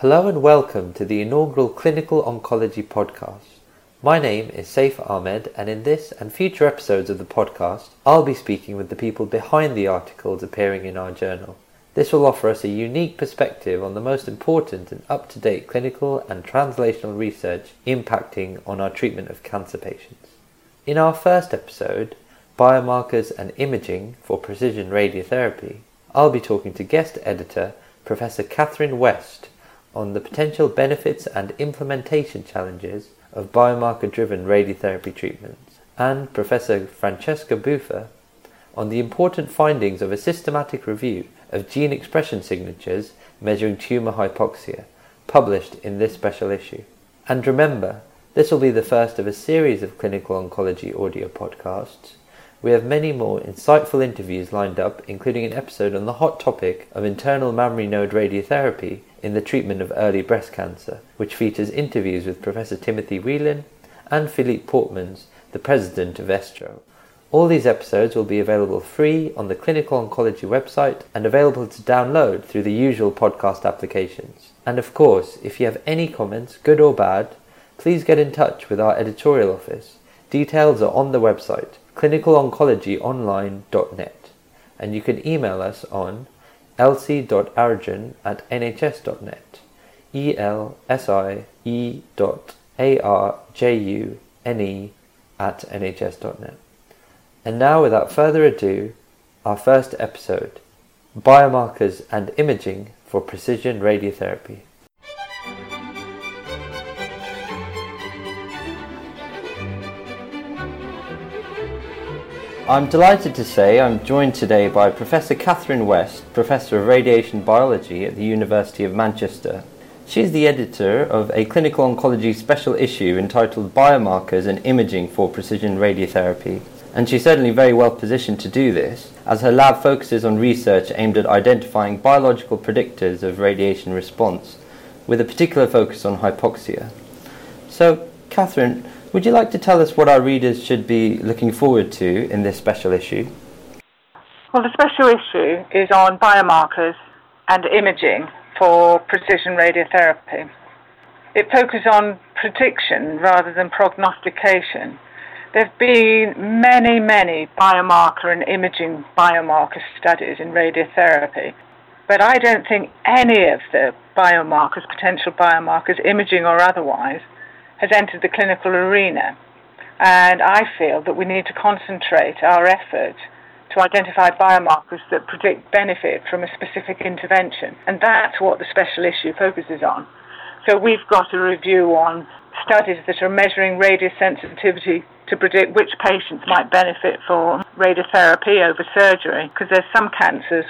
Hello and welcome to the inaugural Clinical Oncology podcast. My name is Saif Ahmed, and in this and future episodes of the podcast, I'll be speaking with the people behind the articles appearing in our journal. This will offer us a unique perspective on the most important and up-to-date clinical and translational research impacting on our treatment of cancer patients. In our first episode, Biomarkers and Imaging for Precision Radiotherapy, I'll be talking to guest editor Professor Catherine West on the potential benefits and implementation challenges of biomarker-driven radiotherapy treatments, and Professor Francesca Buffa on the important findings of a systematic review of gene expression signatures measuring tumour hypoxia, published in this special issue. And remember, this will be the first of a series of clinical oncology audio podcasts. We have many more insightful interviews lined up, including an episode on the hot topic of internal mammary node radiotherapy in the treatment of early breast cancer, which features interviews with Professor Timothy Whelan and Philippe Portmans, the president of ESTRO. All these episodes will be available free on the Clinical Oncology website and available to download through the usual podcast applications. And of course, if you have any comments, good or bad, please get in touch with our editorial office. Details are on the website, clinicaloncologyonline.net, and you can email us on elsie.arjun@nhs.net, elsie.arjune@nhs.net. And now, without further ado, our first episode, Biomarkers and Imaging for Precision Radiotherapy. I'm delighted to say I'm joined today by Professor Catherine West, Professor of Radiation Biology at the University of Manchester. She's the editor of a clinical oncology special issue entitled Biomarkers and Imaging for Precision Radiotherapy, and she's certainly very well positioned to do this, as her lab focuses on research aimed at identifying biological predictors of radiation response, with a particular focus on hypoxia. So, Catherine, would you like to tell us what our readers should be looking forward to in this special issue? Well, the special issue is on biomarkers and imaging for precision radiotherapy. It focuses on prediction rather than prognostication. There have been many biomarker and imaging biomarker studies in radiotherapy, but I don't think any of the biomarkers, potential biomarkers, imaging or otherwise, has entered the clinical arena, and I feel that we need to concentrate our effort to identify biomarkers that predict benefit from a specific intervention, and that's what the special issue focuses on. So we've got a review on studies that are measuring radiosensitivity to predict which patients might benefit from radiotherapy over surgery, because there's some cancers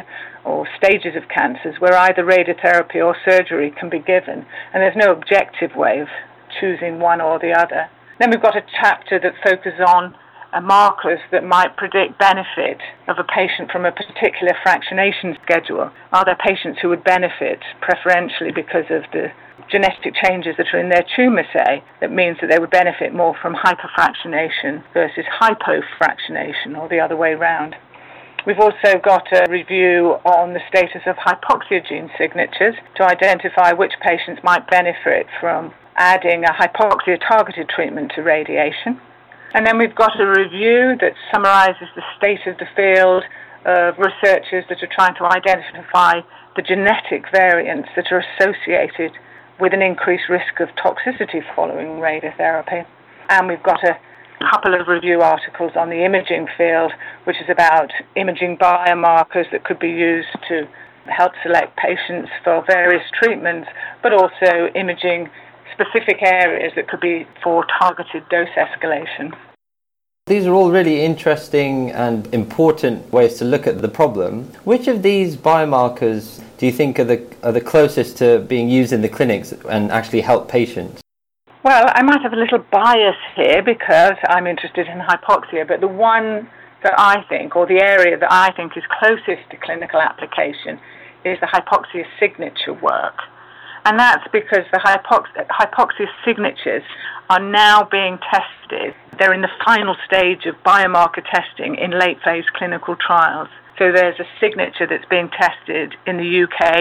or stages of cancers where either radiotherapy or surgery can be given, and there's no objective way of choosing one or the other. Then we've got a chapter that focuses on markers that might predict benefit of a patient from a particular fractionation schedule. Are there patients who would benefit preferentially because of the genetic changes that are in their tumour, say, that means that they would benefit more from hyperfractionation versus hypofractionation, or the other way round. We've also got a review on the status of hypoxia gene signatures to identify which patients might benefit from adding a hypoxia-targeted treatment to radiation. And then we've got a review that summarises the state of the field of researchers that are trying to identify the genetic variants that are associated with an increased risk of toxicity following radiotherapy. And we've got a couple of review articles on the imaging field, which is about imaging biomarkers that could be used to help select patients for various treatments, but also imaging specific areas that could be for targeted dose escalation. These are all really interesting and important ways to look at the problem. Which of these biomarkers do you think are the closest to being used in the clinics and actually help patients? Well, I might have a little bias here because I'm interested in hypoxia, but the one that I think, or the area that I think is closest to clinical application, is the hypoxia signature work. And that's because the hypoxia signatures are now being tested. They're in the final stage of biomarker testing in late phase clinical trials. So there's a signature that's being tested in the UK,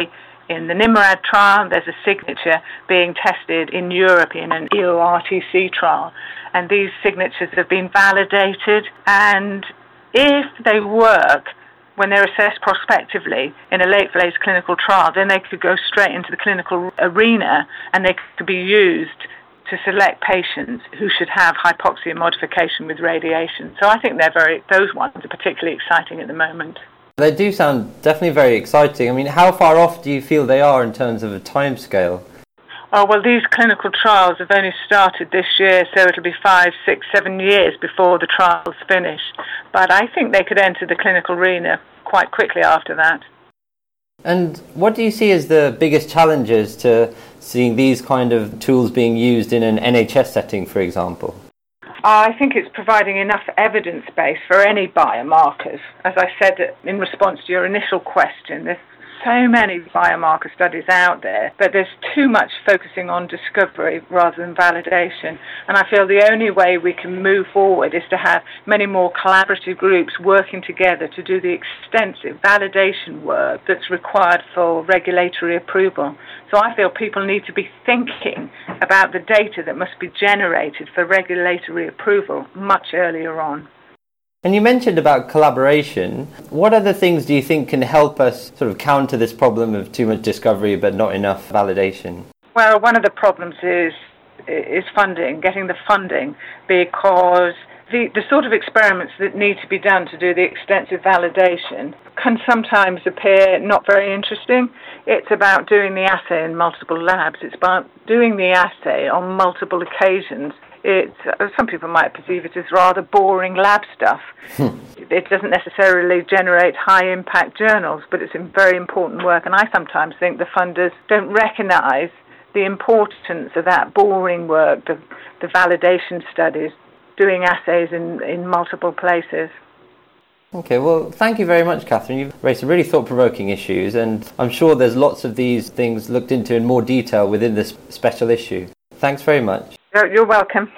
in the NIMRAD trial. There's a signature being tested in Europe in an EORTC trial. And these signatures have been validated. And if they work when they're assessed prospectively in a late-phase clinical trial, then they could go straight into the clinical arena and they could be used to select patients who should have hypoxia modification with radiation. So I think those ones are particularly exciting at the moment. They do sound definitely very exciting. I mean, how far off do you feel they are in terms of a timescale? Oh, well, these clinical trials have only started this year, so it'll be 5, 6, 7 years before the trials finish. But I think they could enter the clinical arena quite quickly after that. And what do you see as the biggest challenges to seeing these kind of tools being used in an NHS setting, for example? I think it's providing enough evidence base for any biomarkers. As I said in response to your initial question, there's so many biomarker studies out there, but there's too much focusing on discovery rather than validation. And I feel the only way we can move forward is to have many more collaborative groups working together to do the extensive validation work that's required for regulatory approval. So I feel people need to be thinking about the data that must be generated for regulatory approval much earlier on. And you mentioned about collaboration. What other things do you think can help us sort of counter this problem of too much discovery but not enough validation? Well, one of the problems is funding, getting the funding, because the sort of experiments that need to be done to do the extensive validation can sometimes appear not very interesting. It's about doing the assay in multiple labs. It's about doing the assay on multiple occasions. Some people might perceive it as rather boring lab stuff. It doesn't necessarily generate high-impact journals, but it's very important work. And I sometimes think the funders don't recognise the importance of that boring work, the validation studies, doing assays in multiple places. Okay, well, thank you very much, Catherine. You've raised some really thought-provoking issues, and I'm sure there's lots of these things looked into in more detail within this special issue. Thanks very much. You're welcome.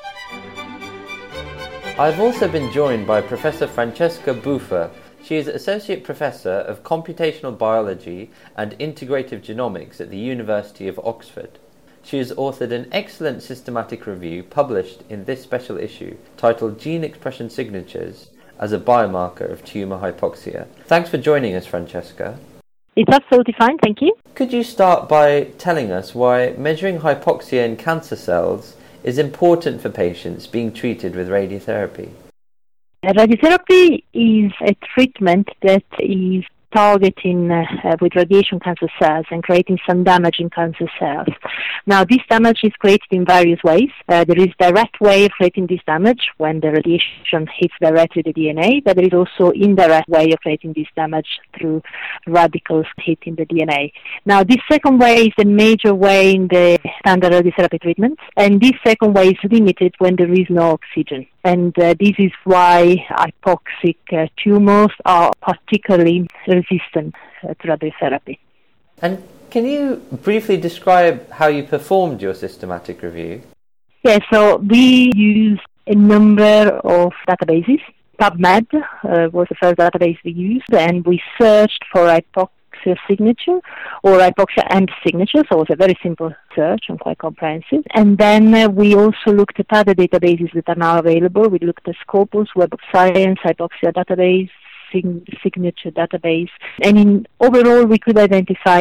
I've also been joined by Professor Francesca Buffa. She is Associate Professor of Computational Biology and Integrative Genomics at the University of Oxford. She has authored an excellent systematic review published in this special issue titled Gene Expression Signatures as a Biomarker of Tumour Hypoxia. Thanks for joining us, Francesca. It's absolutely fine, thank you. Could you start by telling us why measuring hypoxia in cancer cells is important for patients being treated with radiotherapy? Radiotherapy is a treatment that is targeting with radiation cancer cells and creating some damage in cancer cells. Now, this damage is created in various ways. There is direct way of creating this damage when the radiation hits directly the DNA, but there is also indirect way of creating this damage through radicals hitting the DNA. Now, this second way is the major way in the standard radiotherapy treatments, and this second way is limited when there is no oxygen. And this is why hypoxic tumors are particularly resistant to radiotherapy. And can you briefly describe how you performed your systematic review? Yeah, so we used a number of databases. PubMed was the first database we used, and we searched for hypoxia signature or hypoxia and signature, so it was a very simple search and quite comprehensive. And then we also looked at other databases that are now available. We looked at Scopus, Web of Science, hypoxia database, signature database, and overall we could identify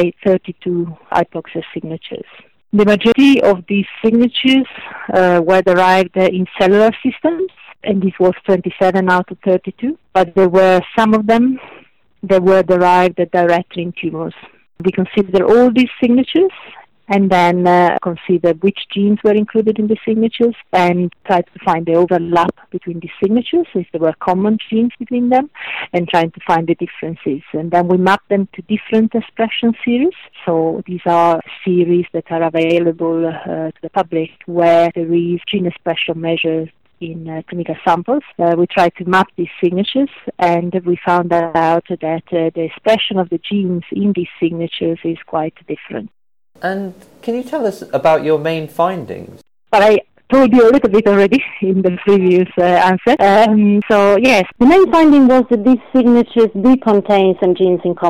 32 hypoxia signatures. The majority of these signatures were derived in cellular systems, and this was 27 out of 32, but there were some of them that were derived directly in tumors. We considered all these signatures and then consider which genes were included in the signatures and try to find the overlap between the signatures, if there were common genes between them, and trying to find the differences. And then we map them to different expression series. So these are series that are available to the public where there is gene expression measures in clinical samples. We tried to map these signatures, and we found out that the expression of the genes in these signatures is quite different. And can you tell us about your main findings? Well, I told you a little bit already in the previous answer. So yes, the main finding was that these signatures do contain some genes in common.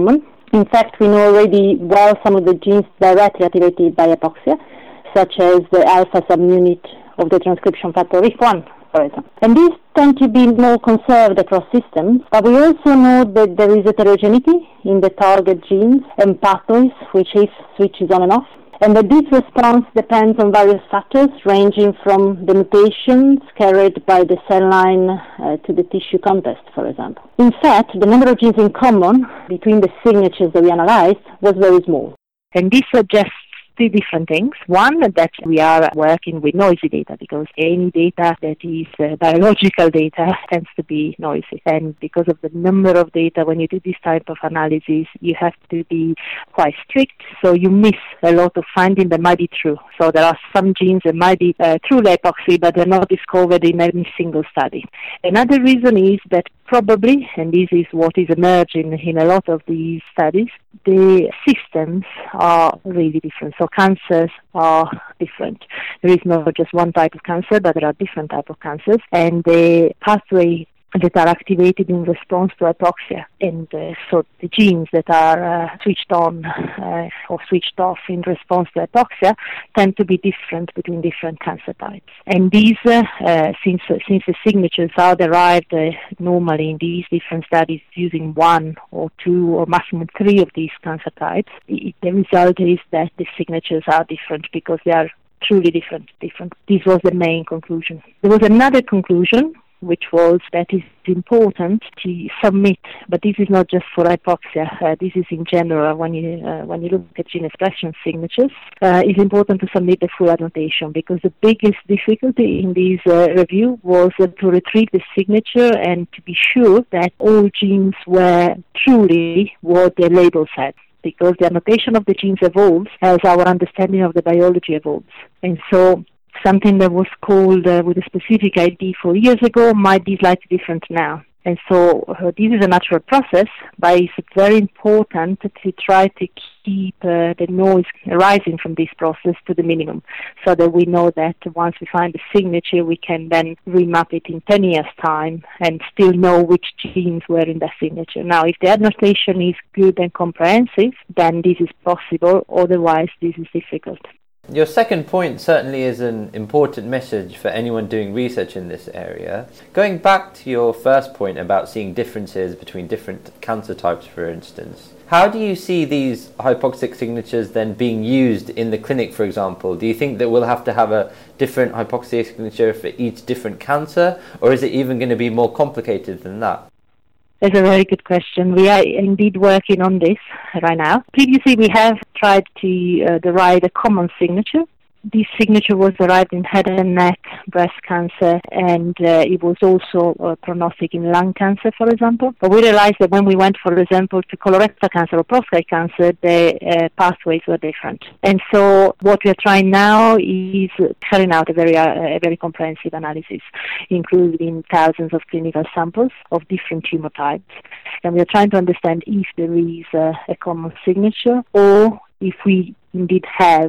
In fact, we know already well some of the genes directly activated by hypoxia, such as the alpha subunit of the transcription factor RIF1, for example. And these tend to be more conserved across systems, but we also know that there is heterogeneity in the target genes and pathways which is switches on and off, and that this response depends on various factors ranging from the mutations carried by the cell line to the tissue context, for example. In fact, the number of genes in common between the signatures that we analyzed was very small. And this suggests two different things. One, that we are working with noisy data, because any data that is biological data tends to be noisy. And because of the number of data, when you do this type of analysis, you have to be quite strict, so you miss a lot of findings that might be true. So there are some genes that might be truly hypoxia, but they're not discovered in any single study. Another reason is that probably, and this is what is emerging in a lot of these studies, the systems are really different. So cancers are different. There is not just one type of cancer, but there are different types of cancers, and the pathway that are activated in response to hypoxia, and so the genes that are switched on or switched off in response to hypoxia tend to be different between different cancer types. And these, since the signatures are derived normally in these different studies using one or two or maximum three of these cancer types, the result is that the signatures are different because they are truly different. This was the main conclusion. There was another conclusion, which was that it's important to submit, but this is not just for hypoxia, this is in general when you look at gene expression signatures, it's important to submit the full annotation, because the biggest difficulty in this review was to retrieve the signature and to be sure that all genes were truly what the label said, because the annotation of the genes evolves as our understanding of the biology evolves. And so something that was called with a specific ID 4 years ago might be slightly different now. And so this is a natural process, but it's very important to try to keep the noise arising from this process to the minimum, so that we know that once we find the signature, we can then remap it in 10 years' time and still know which genes were in that signature. Now, if the annotation is good and comprehensive, then this is possible. Otherwise, this is difficult. Your second point certainly is an important message for anyone doing research in this area. Going back to your first point about seeing differences between different cancer types, for instance, how do you see these hypoxic signatures then being used in the clinic, for example? Do you think that we'll have to have a different hypoxia signature for each different cancer, or is it even going to be more complicated than that? That's a very good question. We are indeed working on this right now. Previously, we have tried to derive a common signature. This signature was derived in head and neck, breast cancer, and it was also prognostic in lung cancer, for example. But we realized that when we went, for example, to colorectal cancer or prostate cancer, the pathways were different. And so what we are trying now is carrying out a very comprehensive analysis, including thousands of clinical samples of different tumor types. And we are trying to understand if there is a common signature, or if we indeed have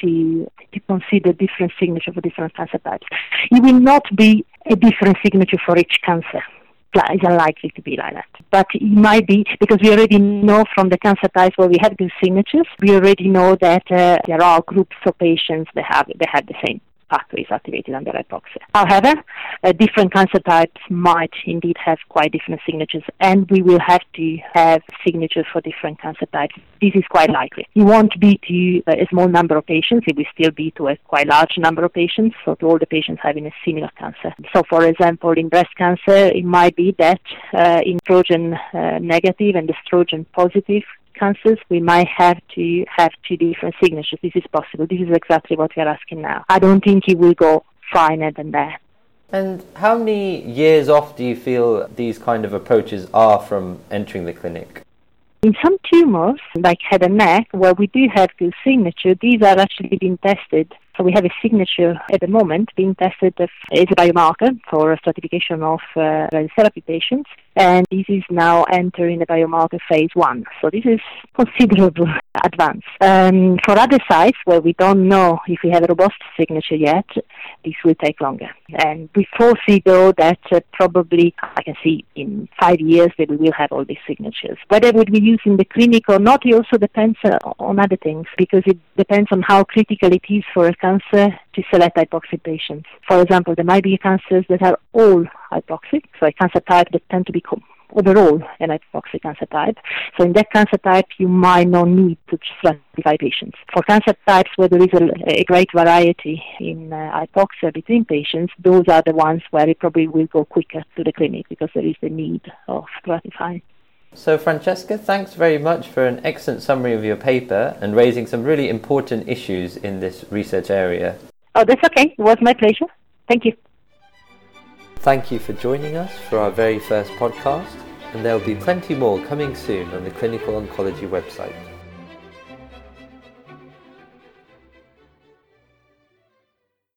to consider different signature for different cancer types. It will not be a different signature for each cancer. It's unlikely to be like that. But it might be, because we already know from the cancer types where we have these signatures, we already know that there are groups of patients that have the same pathways activated under hypoxia. However, different cancer types might indeed have quite different signatures, and we will have to have signatures for different cancer types. This is quite likely. It won't be to a small number of patients. It will still be to a quite large number of patients, so to all the patients having a similar cancer. So, for example, in breast cancer, it might be that in estrogen negative and estrogen positive cancers, we might have to have two different signatures. This is possible. This is exactly what we are asking now. I don't think it will go finer than that. And how many years off do you feel these kind of approaches are from entering the clinic? In some tumors, like head and neck, where we do have good signature, these are actually being tested. So we have a signature at the moment being tested as a biomarker for stratification of radiotherapy patients. and this is now entering the biomarker phase 1. So this is considerable advance. For other sites where we don't know if we have a robust signature yet, this will take longer. And we foresee, though, that probably, I can see in 5 years that we will have all these signatures. Whether it would be used in the clinic or not, it also depends on other things, because it depends on how critical it is for a cancer to select hypoxic patients. For example, there might be cancers that are all hypoxic, so a cancer type that tend to be overall an hypoxic cancer type. So in that cancer type, you might not need to stratify patients. For cancer types where there is a great variety in hypoxia between patients, those are the ones where it probably will go quicker to the clinic because there is the need of stratifying. So Francesca, thanks very much for an excellent summary of your paper and raising some really important issues in this research area. Oh, that's okay. It was my pleasure. Thank you. Thank you for joining us for our very first podcast, and there'll be plenty more coming soon on the Clinical Oncology website.